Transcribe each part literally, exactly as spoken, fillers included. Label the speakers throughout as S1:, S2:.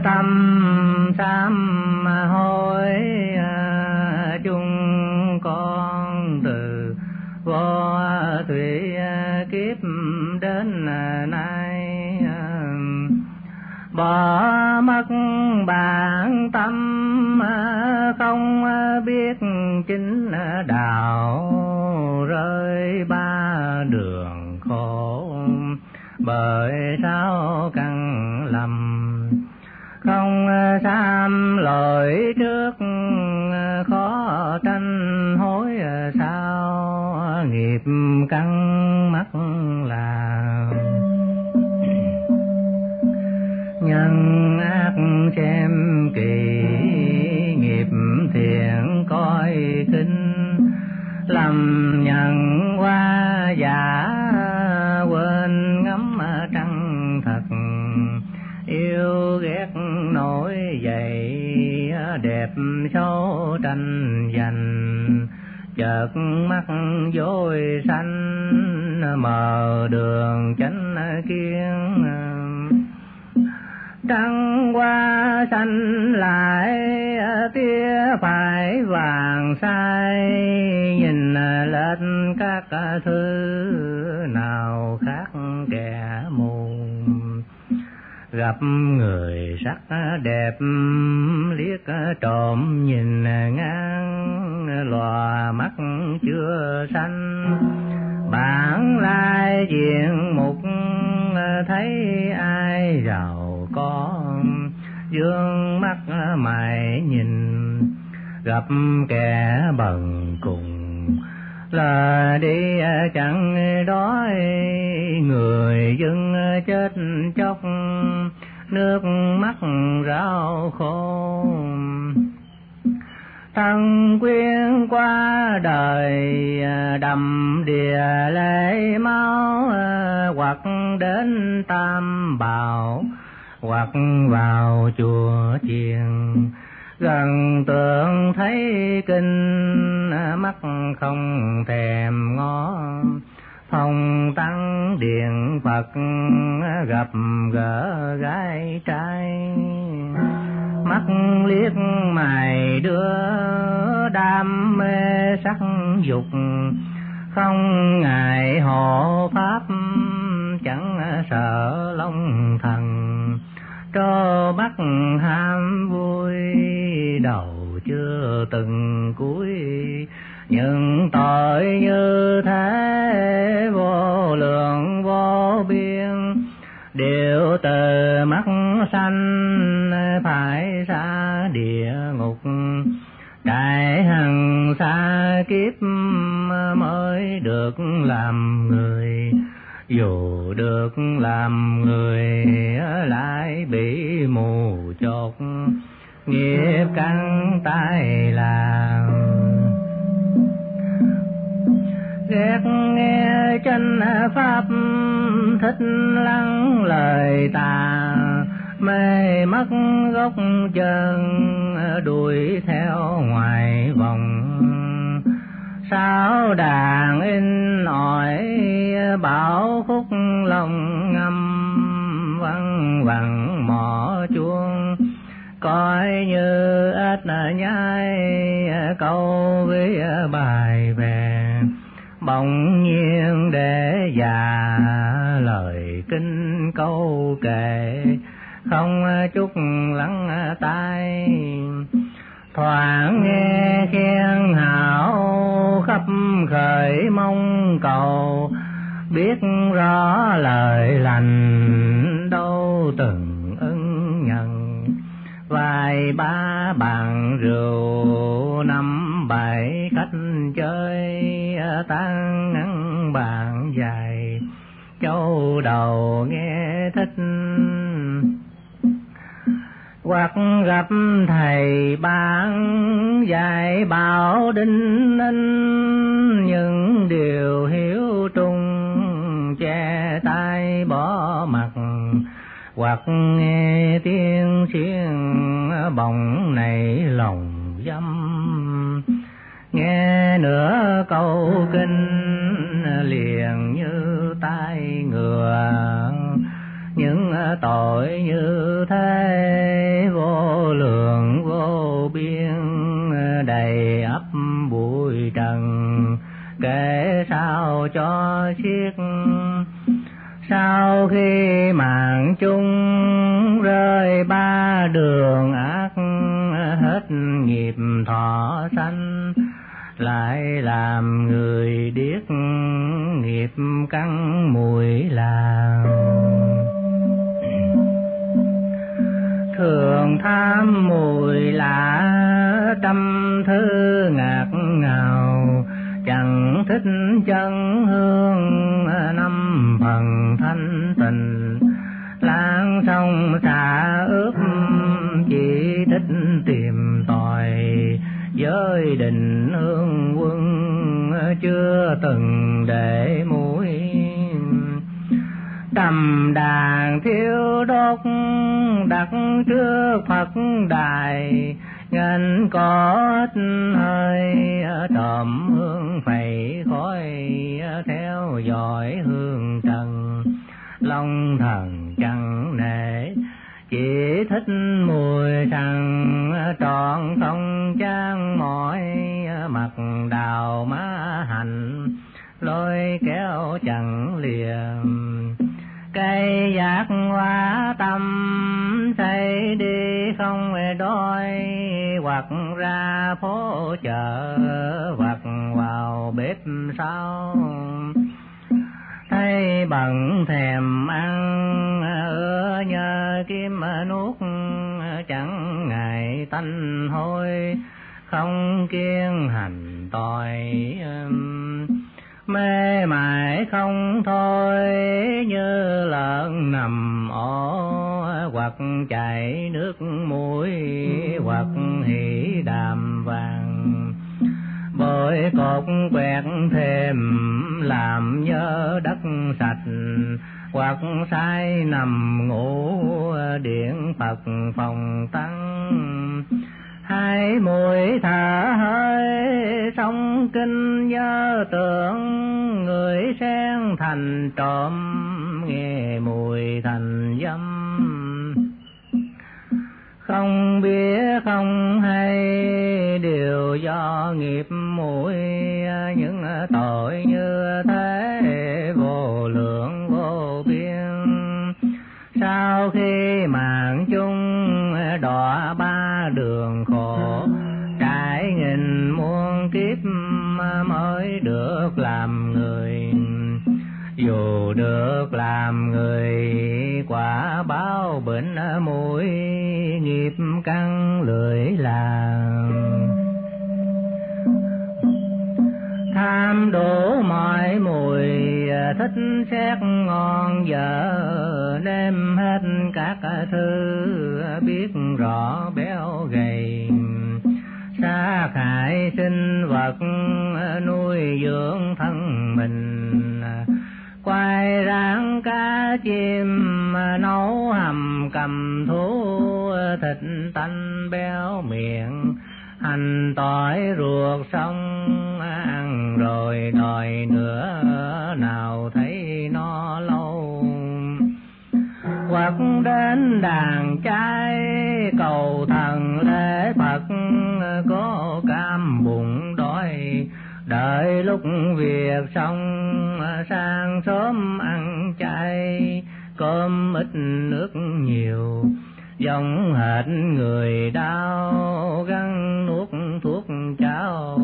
S1: tâm sám hối, chung con từ vô thủy kiếp đến nay, bỏ mất bản tâm không biết chính đạo, rơi ba đường khổ bởi sao căn lầm, không sam lỗi trước khó tranh hối sao, nghiệp căn mắc là nhân ác xem kỳ, nghiệp thiện coi kinh, lầm nhận qua giả quên ngắm trăng thật, yêu ghét nổi dậy đẹp xấu tranh giành, chợt mắt dối sanh mờ đường chánh kiến, trăng qua xanh lại tia phải vàng sai, nhìn lên các thứ nào khác kẻ mù, gặp người sắc đẹp liếc trộm nhìn ngang, lòa mắt chưa xanh bản lai diện mục, thấy ai giàu có dương mắt mày nhìn, gặp kẻ bần cùng là đi chẳng đói, người dân chết chóc nước mắt rau khô, thân quyến qua đời đầm đìa lệ máu, hoặc đến Tam Bảo hoặc vào chùa chiền, gần tượng thấy kinh mắt không thèm ngó, phòng tăng điện Phật gặp gỡ gái trai, mắt liếc mày đưa đam mê sắc dục, không ngại hộ pháp chẳng sợ long thần, cho bắt ham vui đầu chưa từng cuối, những tội như thế vô lượng vô biên, đều từ mắt sanh phải xa địa ngục, đại hằng xa kiếp mới được làm người, dù được làm người lại bị mù chột, nghiệp căn tai làm, ghét nghe chân pháp thích lắng lời tà, mê mất gốc chân đuổi theo ngoài vòng, sao đàn in ỏi bảo khúc lòng ngâm, văng vẳng mỏ chuông coi như ếch nhai câu với bài về, bỗng nhiên để già lời kinh câu kệ, không chút lắng tai, thoảng nghe khen hảo khắp khởi mong cầu, biết rõ lời lành đâu từng ưng nhận, vài ba bàn rượu năm bảy khách chơi, tan ngắn bàn dài châu đầu nghe thích, hoặc gặp thầy bạn dạy bảo đinh ninh, những điều hiếu trung che tay bỏ mặt, hoặc nghe tiếng xuyên bồng nảy lòng dâm, nghe nửa câu kinh liền như tai ngựa, những tội như thế kể sao cho xiết. Sau khi mạng chung rơi ba đường ác, hết nghiệp thọ sanh lại làm người điếc, nghiệp cắn mùi làm. Thường tham mùi lạ trăm thứ ngạt ngào, chẳng thích chân hương năm phần thanh tịnh. Lãng sông xả ướp chỉ thích tìm tòi, giới định hương quân chưa từng để mũi. Cầm đàn thiêu đốt đặt trước Phật đài, ngân có ít hơi trộm hương phẩy khói, theo dõi hương trần long thần chẳng nể. Chỉ thích mùi sằng trọn không trang mỏi, mặt đào má hành lôi kéo chẳng lìa. Cây giác hoa tâm xây đi không đói, hoặc ra phố chợ hoặc vào bếp sau. Thấy bận thèm ăn ưa nhờ kim nuốt, chẳng ngại tanh hôi không kiêng hành tỏi. Mê mải không thôi như lợn nằm ổ, hoặc chảy nước mũi hoặc hỉ đàm vàng. Bội cột quẹt thêm làm nhớ đất sạch, hoặc say nằm ngủ điện Phật phòng tăng. Hai mũi thở hơi song kinh nhớ tưởng, người sen thành trộm nghe mùi thành dâm. Không biết không hay điều do nghiệp mũi, những tội như thế vô lượng vô biên. Sau khi mạng chung đọa ba đường khổ, trải nghìn muôn kiếp mới được làm người. Dù được làm người quả báo bệnh mũi, nghiệp căn lưỡi làm. Tham đủ mọi mùi thích xét ngon dở, nêm hết các thứ biết rõ béo gầy. Sa khải sinh vật nuôi dưỡng thân mình, quay ráng cá chim nấu hầm cầm thú. Thịt tanh béo miệng hành tỏi ruột xong, ăn rồi đòi nữa nào thấy no lâu. Hoặc đến đàn trai cầu thần lễ Phật, có cam bụng đói đợi lúc việc xong. Sang sớm ăn chay cơm ít nước nhiều, giống hệt người đau gắng nuốt thuốc cháo.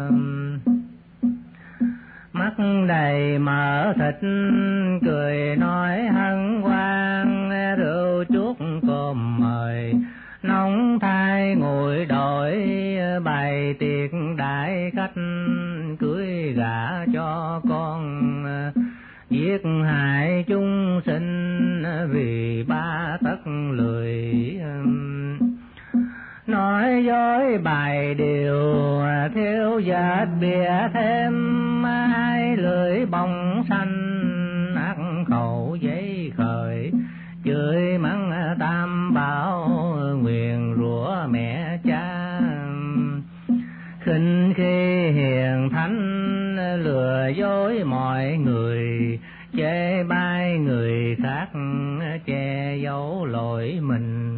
S1: Mắt đầy mỡ thịt cười nói hân hoan, rượu chuốt cơm mời nóng thai ngồi đổi. Bày tiệc đại khách cưới gả cho con, giết hại chúng sinh vì ba tấc lười. Nói dối bài điều thiếu dệt bịa thêm, hai lưỡi bông xanh ác khẩu giấy khởi. Chửi mắng tam bảo nguyền rủa mẹ cha, khinh khi hiền thánh lừa dối mọi người. Chê bai người khác che giấu lỗi mình,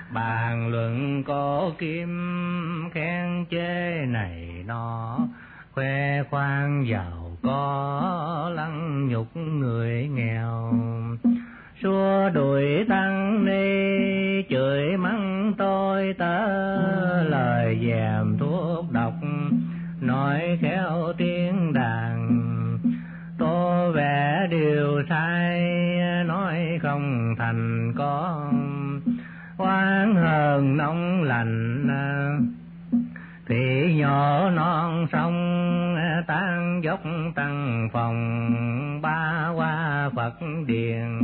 S1: bàn luận có kim khen chê này nọ. khoe khoang giàu có lăng nhục người nghèo, xua đuổi tăng ni chửi mắng tôi tớ, lời dèm thuốc độc nói khéo tiếng đàn, tô vẽ điều sai nói không thành có, oán hờn nóng lạnh thì nhỏ non sông, tan dốc tăng phòng ba qua Phật điện.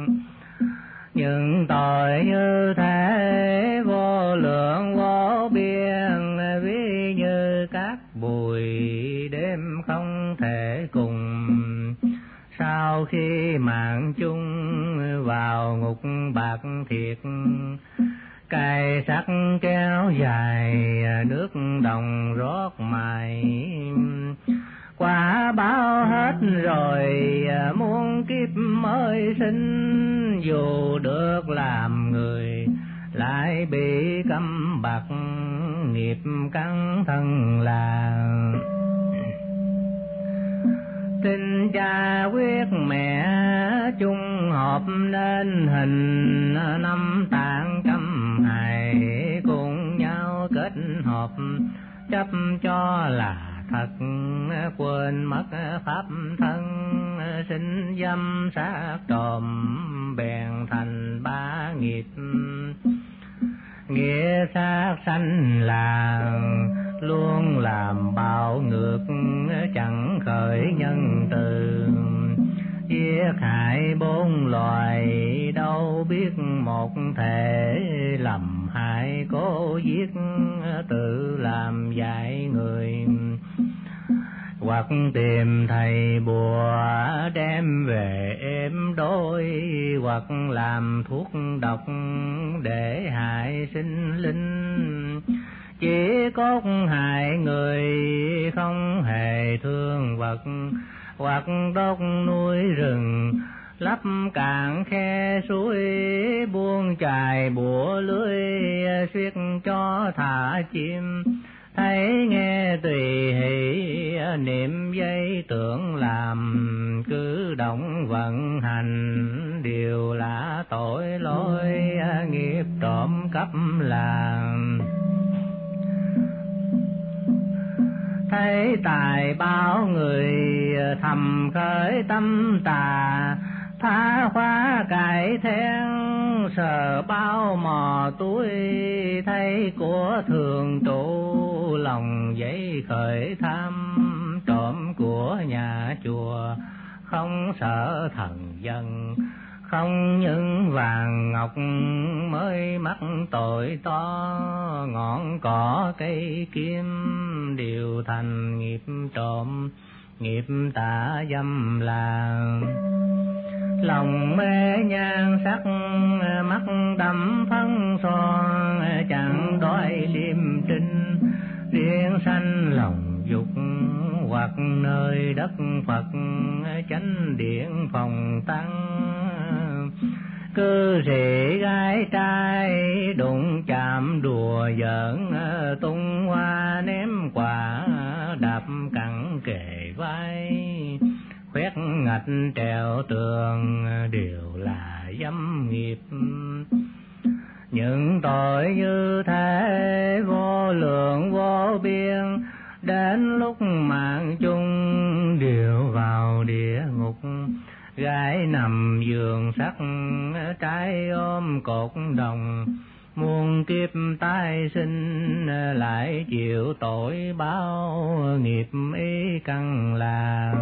S1: Những tội như thế vô lượng vô biên, ví như cát bụi đêm không thể cùng. Sau khi mạng chung vào ngục bạc thiệt, cày sắt kéo dài nước đồng rót mài, quả báo hết rồi muôn kiếp mới sinh, dù được làm người lại bị cấm bạc, nghiệp cắn thân là. Tin cha quyết mẹ chung họp nên hình, năm tạng câm hài cùng nhau kết hợp, chấp cho là thật quên mất pháp thân, sinh dâm sát trộm bèn thành ba nghiệp. Nghĩa sát sanh là luôn làm bạo ngược, chẳng khởi nhân từ, giết hại bốn loài đâu biết một thể, lầm hại cố giết tự làm dại người, hoặc tìm thầy bùa đem về êm đôi, hoặc làm thuốc độc để hại sinh linh, chỉ cốt hại người không hề thương vật, hoặc đốt núi rừng lấp cạn khe suối, buông chài bủa lưới suýt cho thả chim, thấy nghe tùy hỷ niệm dây tưởng làm, cứ động vận hành đều là tội lỗi, nghiệp trộm cắp làm. Thấy tài báo người thầm khởi tâm tà, phá khóa cải then sờ bao mò túi, thấy của thường trụ lòng dấy khởi tham, trộm của nhà chùa không sợ thần dân, không những vàng ngọc mới mắc tội to, ngọn cỏ cây kim đều thành nghiệp trộm, nghiệp tà dâm là. Lòng mê nhan sắc mắt đắm phấn son, chẳng đói liêm trinh riêng sanh lòng dục, hoặc nơi đất Phật chánh điện phòng tăng, cư sĩ gái trai đụng chạm đùa giỡn, tung hoa ném quả đạp cẳng kề vai, khoét ngạch trèo tường đều là dâm nghiệp. Những tội như thế vô lượng vô biên, đến lúc mạng chung đều vào địa ngục, gái nằm giường sắt trái ôm cột đồng, muôn kiếp tái sinh lại chịu tội báo, nghiệp ý căn làm.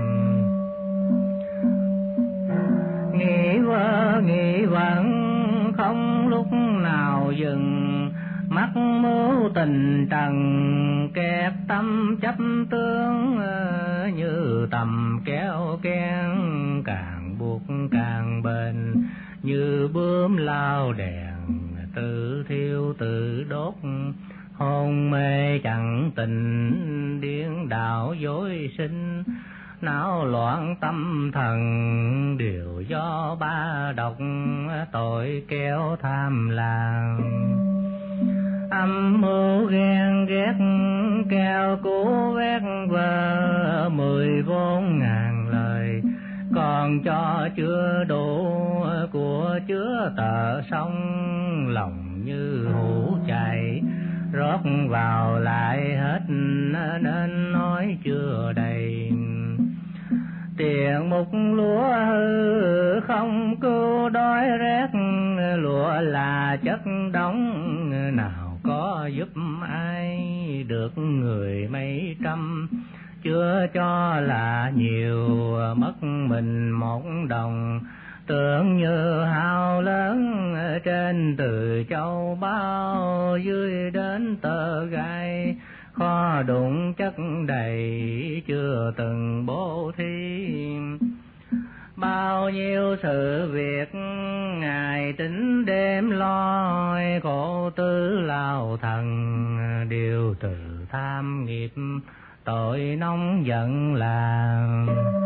S1: Nghĩ vơ nghĩ vẫn không lúc nào dừng, mắt mưu tình trần kẹp tâm chấp tướng, như tầm kéo kén càng buộc càng bền, như bướm lao đèn tự thiêu tự đốt, hôn mê chẳng tình điên đảo dối sinh, não loạn tâm thần đều do ba độc tội kéo tham làm. âm mưu ghen ghét keo cú vét vơ mười bốn ngàn lời, còn cho chưa đủ của chứa tờ sông, lòng như hũ chảy rót vào lại hết nên nói chưa đầy. Tiền mục lúa hư không cứu đói rét, lúa là chất đóng nào có giúp ai được người mấy trăm, chưa cho là nhiều mất mình một đồng. Tưởng như hao lớn trên từ châu bao, dưới đến tơ gai kho đụng chất đầy chưa từng bố thí. Bao nhiêu sự việc ngày tính đêm lo, khổ tư lao thần đều từ tham nghiệp tội nóng giận làm.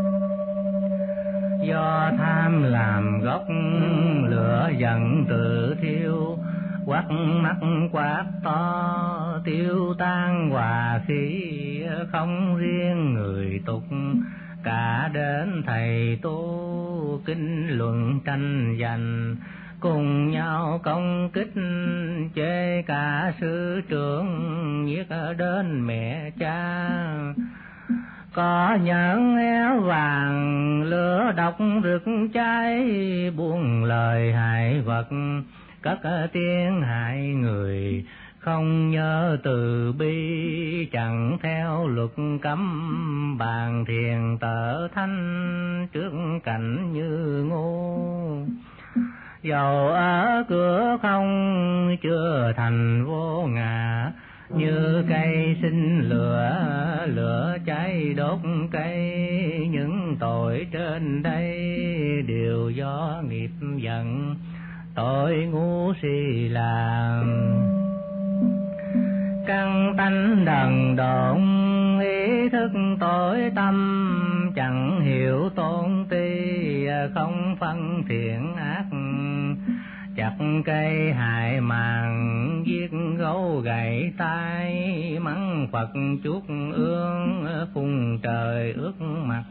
S1: Do tham làm gốc lửa giận tự thiêu, quắt mắt quát to tiêu tan hòa khí, không riêng người tục cả đến thầy tu kinh luận tranh giành, cùng nhau công kích chê cả sư trưởng, giết đến mẹ cha. Có nhẫn éo vàng lửa độc rực cháy, buông lời hại vật cất tiếng hại người, không nhớ từ bi chẳng theo luật cấm, bàn thiền tở thanh trước cảnh như ngu. Dầu ở cửa không chưa thành vô ngã, như cây sinh lửa lửa cháy đốt cây. Những tội trên đây đều do nghiệp giận, tội ngu si làm. Căn tánh đần độn ý thức tối tâm, chẳng hiểu tôn ti không phân thiện ác. Chặt cây hại màng giết gấu gãy tai, mắng Phật chuốt ương phun trời ướt mặt.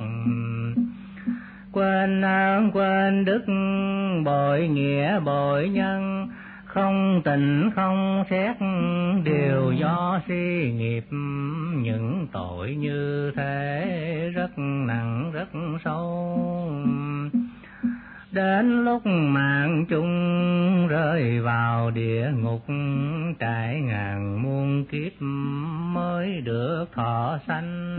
S1: Quên ơn quên đức bội nghĩa bội nhân, không tình không xét đều do si nghiệp. Những tội như thế rất nặng rất sâu, đến lúc mạng chung rơi vào địa ngục, trải ngàn muôn kiếp mới được thọ sanh.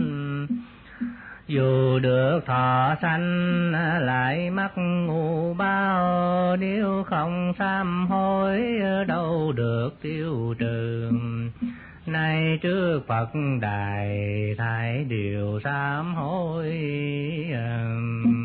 S1: Dù được thọ sanh lại mắc ngu bao, nếu không sám hối đâu được tiêu trừ. Nay trước Phật đài thay điều sám hối.